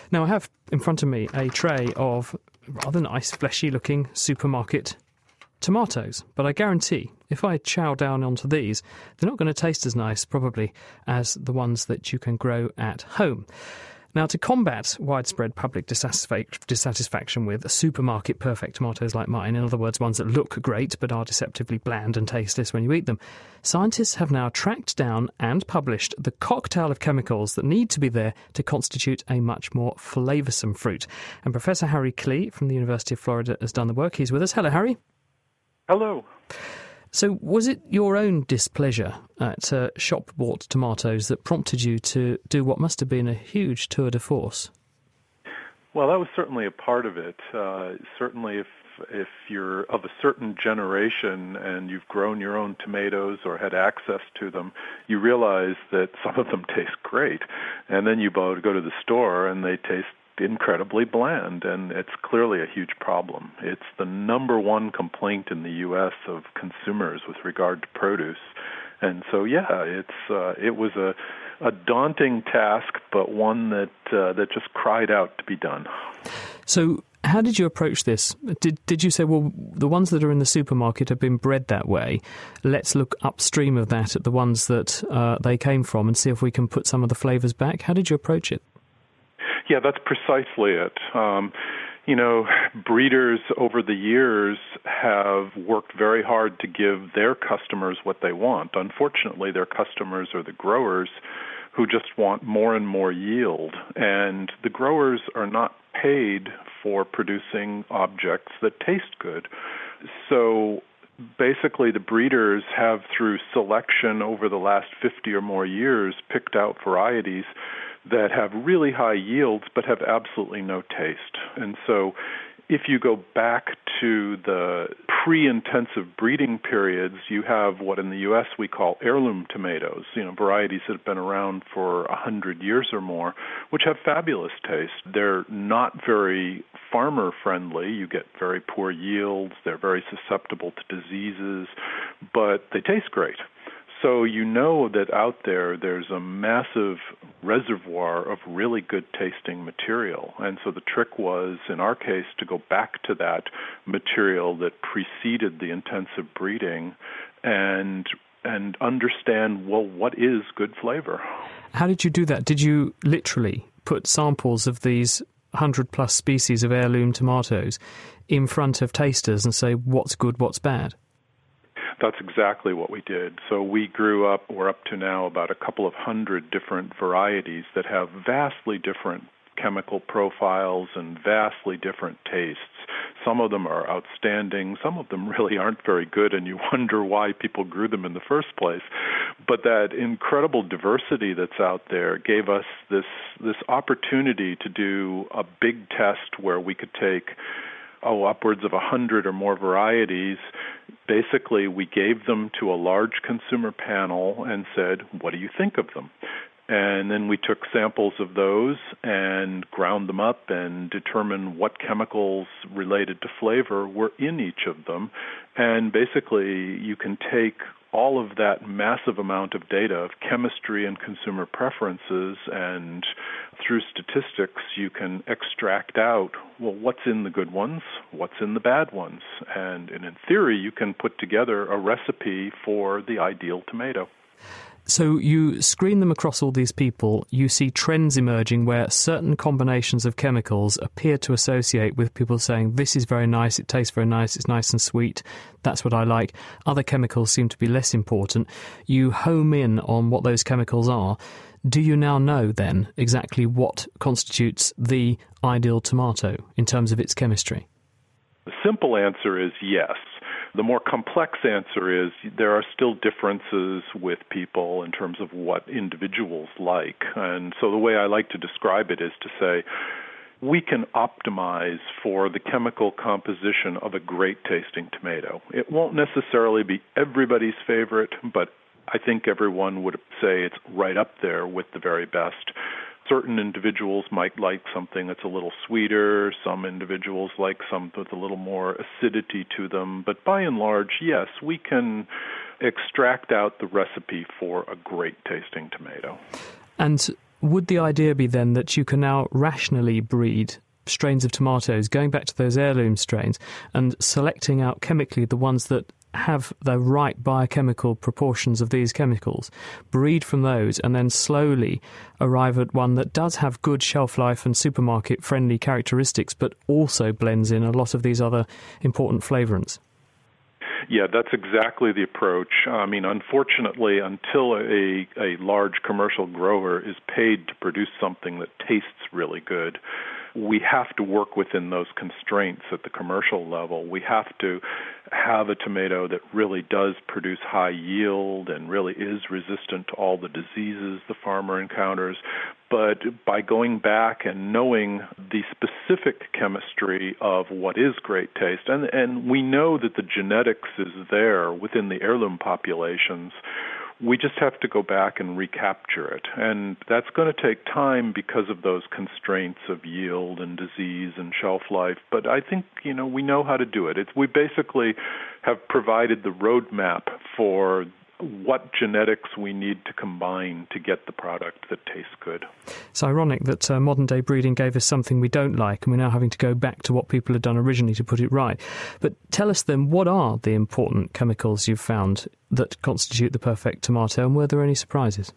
Now, I have in front of me a tray of rather nice, fleshy-looking supermarket tomatoes, but I guarantee if I chow down onto these, they're not going to taste as nice, probably, as the ones that you can grow at home. Now, to combat widespread public dissatisfaction with supermarket perfect tomatoes like mine, in other words, ones that look great but are deceptively bland and tasteless when you eat them, scientists have now tracked down and published the cocktail of chemicals that need to be there to constitute a much more flavoursome fruit. And Professor Harry Klee from the University of Florida has done the work. He's with us. Hello, Harry. Hello. So was it your own displeasure at shop-bought tomatoes that prompted you to do what must have been a huge tour de force? Well, that was certainly a part of it. Certainly if you're of a certain generation and you've grown your own tomatoes or had access to them, you realize that some of them taste great. And then you go to the store and they taste incredibly bland, and it's clearly a huge problem. It's the number one complaint in the U.S. of consumers with regard to produce. And so, it was a daunting task, but one that just cried out to be done. So how did you approach this? Did you say, well, the ones that are in the supermarket have been bred that way, let's look upstream of that at the ones that they came from and see if we can put some of the flavours back? How did you approach it? Yeah, that's precisely it. Breeders over the years have worked very hard to give their customers what they want. Unfortunately, their customers are the growers who just want more and more yield. And the growers are not paid for producing objects that taste good. So basically, the breeders have, through selection over the last 50 or more years, picked out varieties that have really high yields but have absolutely no taste. And so if you go back to the pre-intensive breeding periods, you have what in the U.S. we call heirloom tomatoes, varieties that have been around for 100 years or more, which have fabulous taste. They're not very farmer-friendly. You get very poor yields. They're very susceptible to diseases, but they taste great. So you know that out there's a massive reservoir of really good tasting material. And so the trick was, in our case, to go back to that material that preceded the intensive breeding and understand, well, what is good flavor? How did you do that? Did you literally put samples of these 100-plus species of heirloom tomatoes in front of tasters and say, what's good, what's bad? That's exactly what we did. So we're up to now about a couple of hundred different varieties that have vastly different chemical profiles and vastly different tastes. Some of them are outstanding. Some of them really aren't very good, and you wonder why people grew them in the first place. But that incredible diversity that's out there gave us this opportunity to do a big test where we could take upwards of 100 or more varieties. Basically, we gave them to a large consumer panel and said, what do you think of them? And then we took samples of those and ground them up and determined what chemicals related to flavor were in each of them. And basically, you can take all of that massive amount of data of chemistry and consumer preferences, and through statistics you can extract out, well, what's in the good ones, what's in the bad ones, and in theory you can put together a recipe for the ideal tomato. So you screen them across all these people, you see trends emerging where certain combinations of chemicals appear to associate with people saying, this is very nice, it tastes very nice, it's nice and sweet, that's what I like. Other chemicals seem to be less important. You home in on what those chemicals are. Do you now know, then, exactly what constitutes the ideal tomato in terms of its chemistry? The simple answer is yes. The more complex answer is there are still differences with people in terms of what individuals like. And so the way I like to describe it is to say, we can optimize for the chemical composition of a great-tasting tomato. It won't necessarily be everybody's favorite, but I think everyone would say it's right up there with the very best. Certain individuals might like something that's a little sweeter. Some individuals like some with a little more acidity to them. But by and large, yes, we can extract out the recipe for a great-tasting tomato. And would the idea be then that you can now rationally breed strains of tomatoes, going back to those heirloom strains and selecting out chemically the ones that have the right biochemical proportions of these chemicals, breed from those, and then slowly arrive at one that does have good shelf life and supermarket friendly characteristics, but also blends in a lot of these other important flavourants? Yeah, that's exactly the approach. I mean, unfortunately, until a large commercial grower is paid to produce something that tastes really good, we have to work within those constraints at the commercial level. We have to have a tomato that really does produce high yield and really is resistant to all the diseases the farmer encounters. But by going back and knowing the specific chemistry of what is great taste, and we know that the genetics is there within the heirloom populations, we just have to go back and recapture it. And that's going to take time because of those constraints of yield and disease and shelf life. But I think, we know how to do it. We basically have provided the roadmap for what genetics we need to combine to get the product that tastes good. It's ironic that modern-day breeding gave us something we don't like, and we're now having to go back to what people had done originally to put it right. But tell us then, what are the important chemicals you've found that constitute the perfect tomato, and were there any surprises?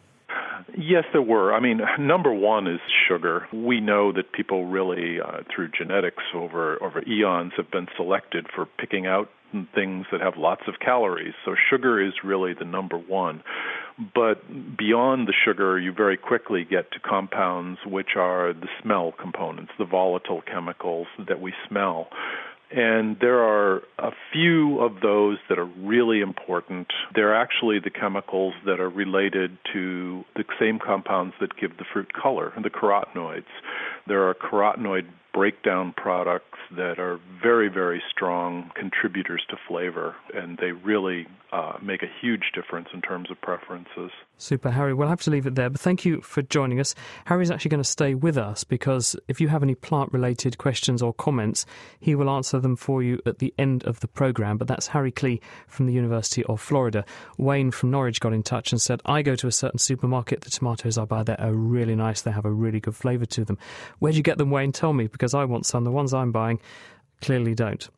Yes, there were. I mean, number one is sugar. We know that people really, through genetics over eons, have been selected for picking out things that have lots of calories. So sugar is really the number one. But beyond the sugar, you very quickly get to compounds which are the smell components, the volatile chemicals that we smell. And there are a few of those that are really important. They're actually the chemicals that are related to the same compounds that give the fruit color, the carotenoids. There are carotenoid breakdown products that are very, very strong contributors to flavor, and they really make a huge difference in terms of preferences. Super, Harry. We'll have to leave it there, but thank you for joining us. Harry's actually going to stay with us because if you have any plant-related questions or comments, he will answer them for you at the end of the programme. But that's Harry Klee from the University of Florida. Wayne from Norwich got in touch and said, I go to a certain supermarket, the tomatoes I buy there are really nice, they have a really good flavour to them. Where do you get them, Wayne? Tell me, because I want some. The ones I'm buying clearly don't.